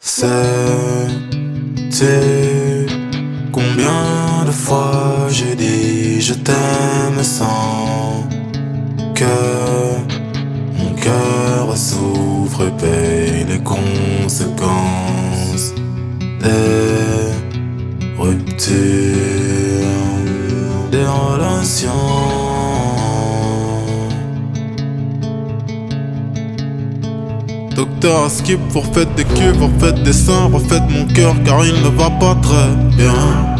Sais-tu combien de fois j'ai dit je t'aime sans que mon cœur souffre et paye les conséquences des ruptures, des relations. Docteur à skip, vous refaites des cubes, vous refaites des seins, refaites mon cœur car il ne va pas très bien.